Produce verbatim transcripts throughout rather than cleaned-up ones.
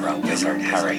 Wizard Harry.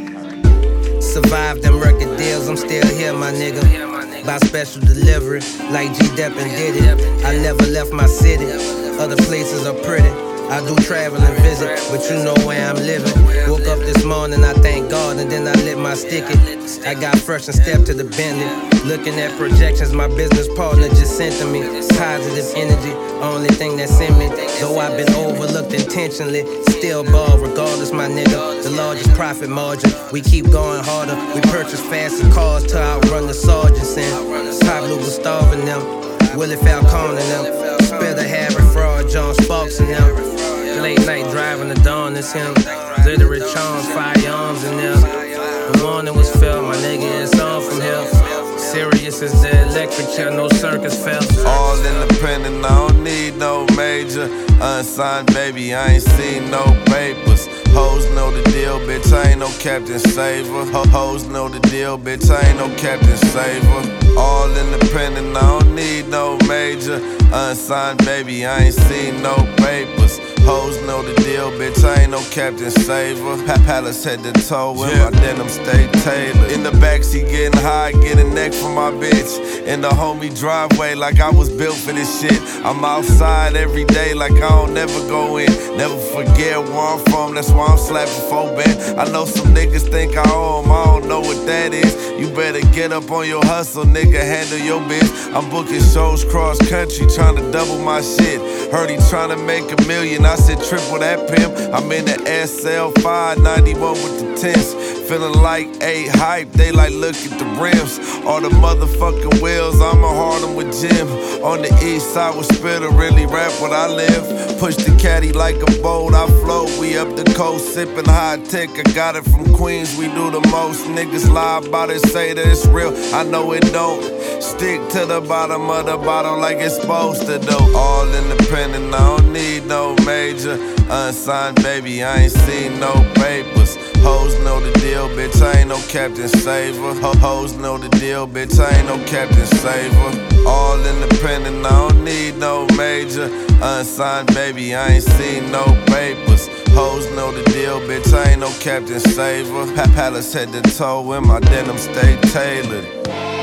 Survived them record deals, I'm still here, my nigga. By special delivery, like G-Dep and Diddy. I never left my city, other places are pretty. I do travel and visit, but you know where I'm living. Woke up this morning, I thank God, and then I lit my sticky. I got fresh and stepped to the Bentley. Looking at projections, my business partner just sent to me. Positive energy, only thing that's in me. Though I've been overlooked intentionally, still ball regardless, my nigga. The largest profit margin, we keep going harder. We purchase faster cars to outrun the sergeants and Pablo Gustavo and them, Willie Falcone and them, Spitter, Harry Fraud, John Sparks and them. Late night driving the dawn, it's him. Glittery charms, firearms in there. The morning was felt, my nigga, it's on from here. Serious as the electric chair, no circus felt. All independent, I don't need no major. Unsigned, baby, I ain't seen no papers. Hoes know the deal, bitch, I ain't no Captain Saver. Ho Hoes know the deal, bitch, I ain't no Captain Saver. All independent, I don't need no major. Unsigned, baby, I ain't seen no papers. Hoes know the deal, bitch, I ain't no Captain Saver. Pa Palace head to toe with yeah. My denim stay tailored. In the backseat getting high, getting neck from my bitch. In the homie driveway like I was built for this shit. I'm outside every day like I don't never go in. Never forget where I'm from, that's why I'm slapping four bent. I know some niggas think I owe them, I don't know what that is. You better get up on your hustle, nigga, handle your biz. I'm booking shows cross country, trying to double my shit. Heard he trying to make a million, I said triple that pimp. I'm in the S L five ninety-one with the tents. Feeling like eight hype, they like look at the rims. All the motherfucking wheels, I'ma hard them with Jim. On the east side with Spitter, really rap what I live. Push the caddy like a boat, I float. We up the coast, sipping high tech. I got it from Queens, we do the most. Niggas lie about it, say that it's real. I know it don't. Stick to the bottom of the bottle like it's supposed to do. All independent, I don't need no major. Unsigned, baby, I ain't seen no papers. Hoes know the deal, bitch, I ain't no Captain Saver. Ho Hoes know the deal, bitch, I ain't no Captain Saver. All independent, I don't need no major. Unsigned, baby, I ain't seen no papers. Hoes know the deal, bitch, I ain't no Captain Saver. Pa Palace head to toe with my denim stay tailored.